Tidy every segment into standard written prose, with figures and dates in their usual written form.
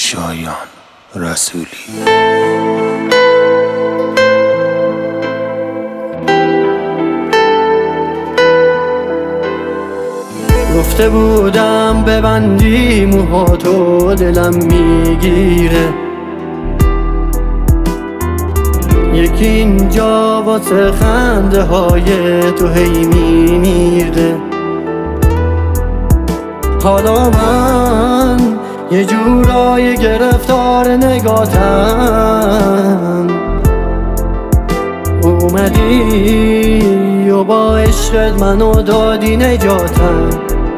شایان رسولی. گفته بودم ببندی موهاتو دلم میگیره، یکی اینجا واسه خنده های تو هی میمیره. حالا من یه جورای گرفتار نگاتم، اومدی و با عشقت منو دادی نجاتم.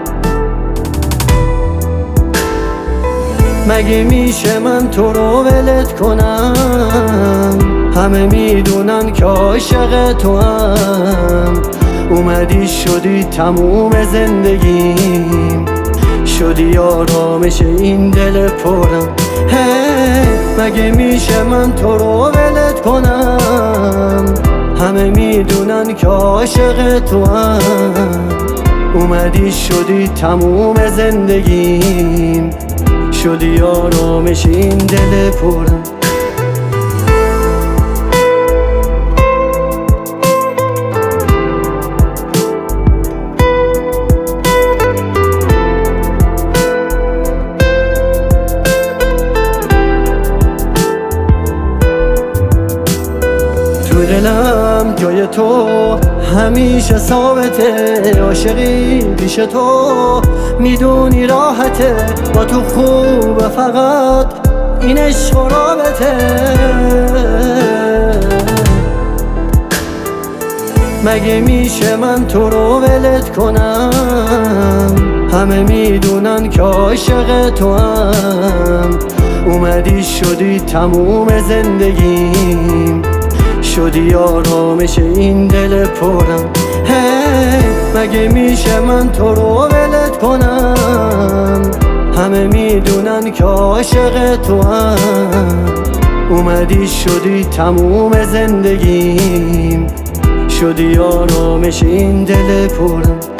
مگه میشه من تو رو ولت کنم؟ همه میدونن که عاشق تو هم. اومدی شدی تموم زندگیم، شدی آرامش این دل پرم. مگه میشه من تو رو ولت کنم؟ همه میدونن که عاشق تو هم. اومدی شدی تموم زندگیم، شدی آرامش این دل پرم. تو دلم جای تو همیشه ثابته، عاشقی پیش تو میدونی راحته. با تو خوبه فقط این عشق و رابطه. مگه میشه من تو رو ولت کنم؟ همه میدونن که عاشق تو هم. اومدی شدی تموم زندگیم، شدی آرامش این دل پرم. مگه میشه من تو رو ولت کنم؟ همه میدونن که عاشق تو هم. اومدی شدی تموم زندگیم، شدی آرامش این دل پرم.